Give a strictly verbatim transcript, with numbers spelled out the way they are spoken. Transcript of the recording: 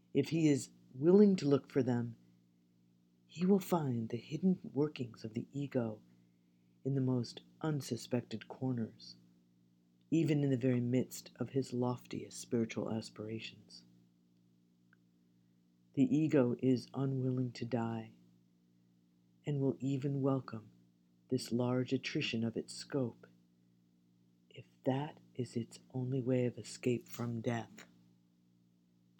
If he is willing to look for them, he will find the hidden workings of the ego in the most unsuspected corners, even in the very midst of his loftiest spiritual aspirations. The ego is unwilling to die, and will even welcome this large attrition of its scope, if that is its only way of escape from death.